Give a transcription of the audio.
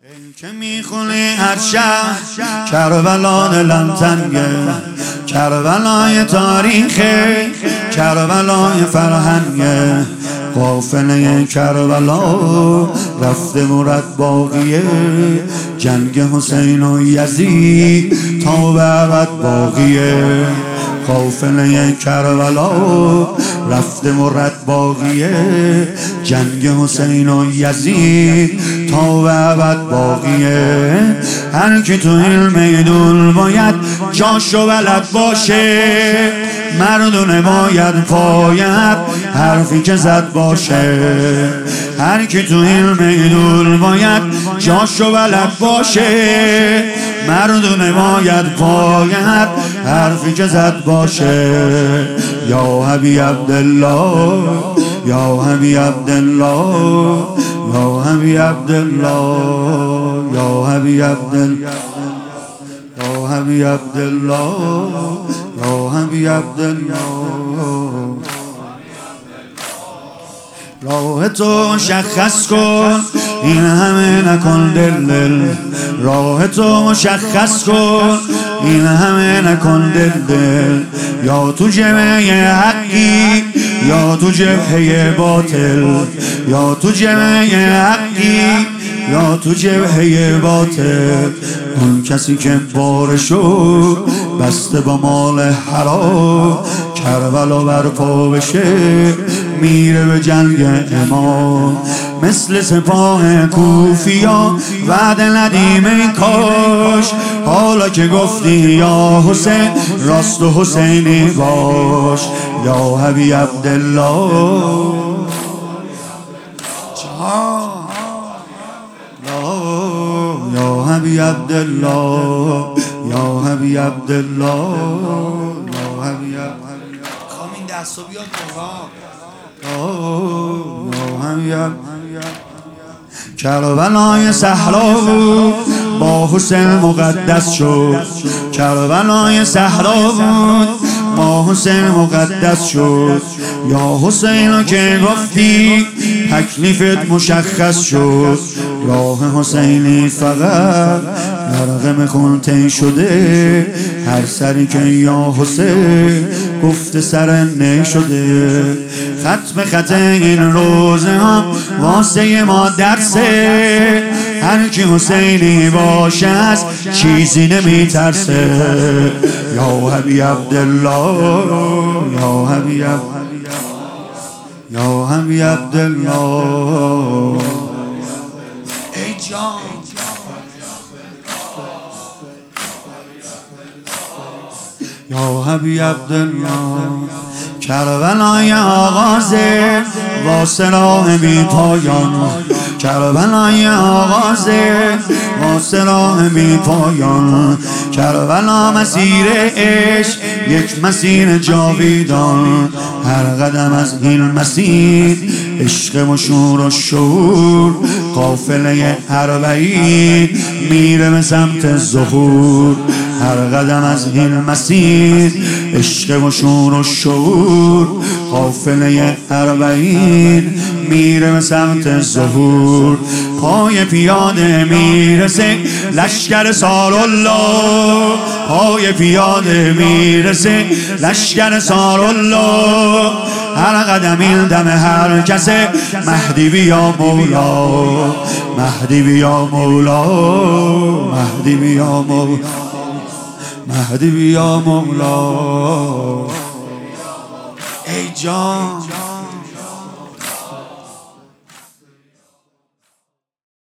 این که میخونی هر شب کربلا دلم تنگه، کربلای تاریخه، کربلای فرهنگه. قافله کربلا رفته مرد باقیه، جنگ حسین و یزید تا به ابد باقیه. قافله کربلا رفته مرد باقیه، جنگ حسین و یزید تا به ابد باقیه. هر کی تو این میدون باید جاشو بلد باشه، مردونه باید پاید حرفی که زد باشه. هر کی تو این میدون باید جاشو بلد باشه، مردونه باید پاید حرفی که زد باشه. یا حبیب عبدالله، یا حبیب عبدالله، یا حبیب عبدالله، یا حبیب عبدالله، یا حبیب عبدالله، یا حبیب عبدالله. راه تو مشخص کن این همه نکن دل، راه تو مشخص کن این همه نکن دل. یا تو جبهه حقی یا تو جبهه باطل، یا تو جبهه حقی یا تو جبهه باطل. اون کسی که بارشو بسته با مال حرام، کربلا برپا بشه میره به جنگ امام. مثل سپاه کوفیا وعد ندیم ای کاش، حالا که گفتی یا حسین راست و حسینی باش. یا حبیب عبدالله، یا حبیب عبدالله، یا حبیب عبدالله، یا حبیب عبدالله. خواهم این دست رو بیاد کربلای صحرا بود با حسین مقدس شد، کربلای صحرا بود با حسین مقدس شد. یا حسین که گفتی تکلیفت مشخص شد، راه حسینی فقط غرق خون طی شده. هر سری که یا حسین گفته سر نی شده. خط به خط این روزه ها واسه ما درسه، هر کی حسینی باشه از چیزی نمی ترسه. یا حبیب عبدالله، یا حبیب، یا حبیب عبدالله. ای جان یا حبیب عبدالله. کربلای آغازه واسه راه بی پایان، کربلای آغازه واسه راه بی پایان. کربلا مسیر عشق یک مسیر جاویدان، هر قدم از این مسیر عشق و شور و شعور. قافله اربعین میره به سمت ظهور، هر قدم از این مسیر عشق و شور و شعور. قافله اربعین میره به سمت ظهور. پای پیاده میرسه لشکر سارالله، پای پیاده میرسه لشکر سارالله. هر قدم این دم هر کسه مهدی بیا مولا، مهدی بیا مولا، مهدی بیا مولا، مهدی بیا مولا. ای جان